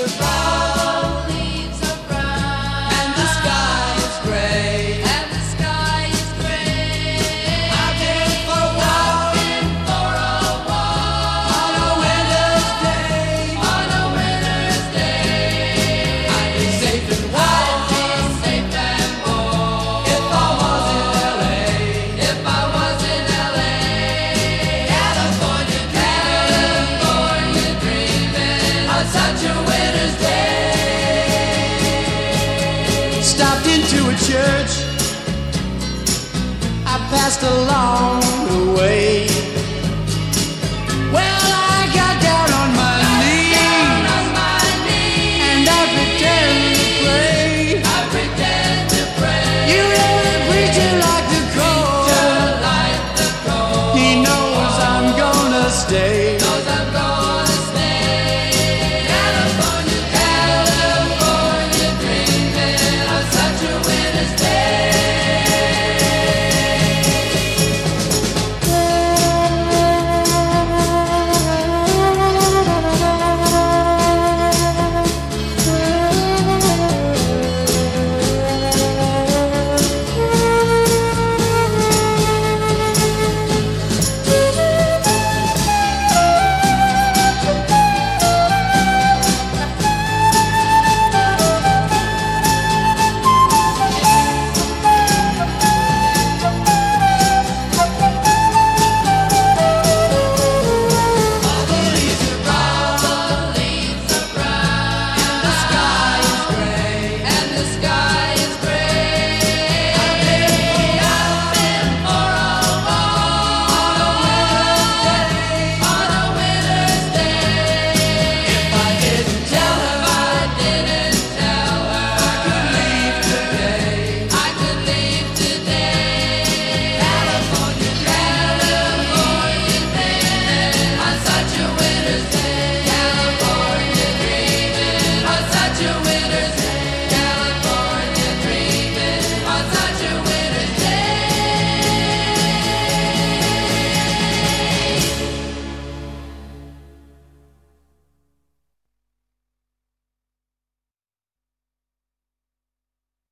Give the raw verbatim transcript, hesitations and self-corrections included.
Fall leaves are brown, and the sky is gray. and the sky is gray. I've been for a walk Been for a walk on a winter's day. on a winter's day. I'd be safe and warm I'd be safe and warm if I was in L A. if I was in L A. California dreaming California dreaming on such a winter's day. Stopped into a church I passed along the way.